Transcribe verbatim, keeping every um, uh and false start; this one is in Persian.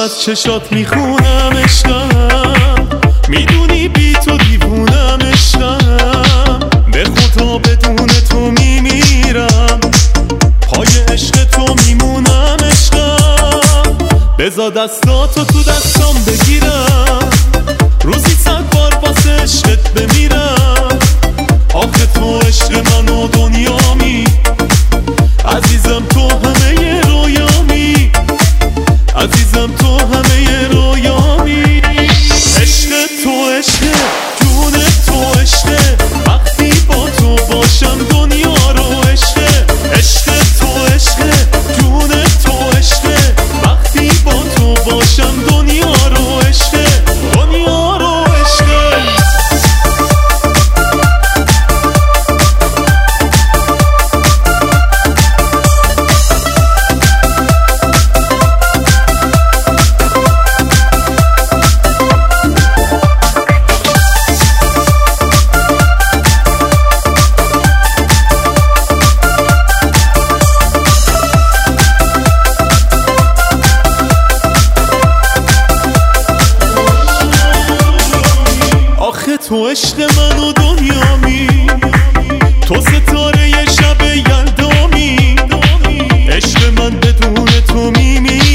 از چشات میخونم عشقم، میدونی بی تو دیوونم عشقم، به خدا بدون تو میمیرم، پای عشق تو میمونم عشقم. بذار دستاتو تو دستام بگیرم، روزی صد بار واسه عشقت بمیرم. آخه تو عشق من و دنیامی، عزیزم تو همه رویامی، عزیزم تو همه رویامی. عشق تو عشق، جون تو عشق، وقتی با تو باشم دنیا رو عشق. عشق تو عشق، جون تو عشق، وقتی با تو باشم دنیا رو عشق، دنیا رو عشق. تو عشق من و دنیامی، تو ستاره شب یلدامی، عشق من بدون تو میمیرم.